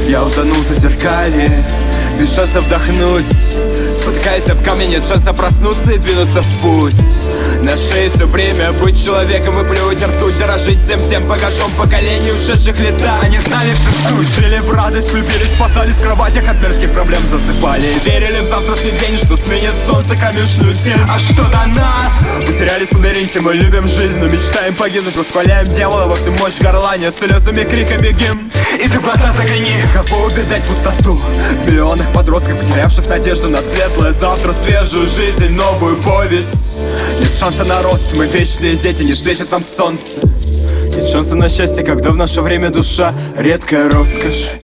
Я утонул в зазеркалье, без шанса вдохнуть. Спотыкаясь об камни, нет шанса проснуться и двинуться в путь. На шее все время быть человеком и плюнуть ртуть. Дорожить всем тем багажом поколений ушедших лета. Они знали всю суть, жили в радость, любили, спасались в кроватях, от мерзких проблем засыпали. Верили в завтрашний день, что сменит солнце кромешную тень. А что до нас? Потерялись в лабиринте, мы любим жизнь, но мечтаем погибнуть. Восхваляем дьявола во всю мощь горлания, слезами, криками гимн. И ты в глаза загляни, кого увидать пустоту в миллионах подростков, потерявших надежду на светлое завтра, свежую жизнь, новую повесть. Нет шанса на рост, мы вечные дети, не светит нам солнце. Нет шанса на счастье, когда в наше время душа редкая роскошь.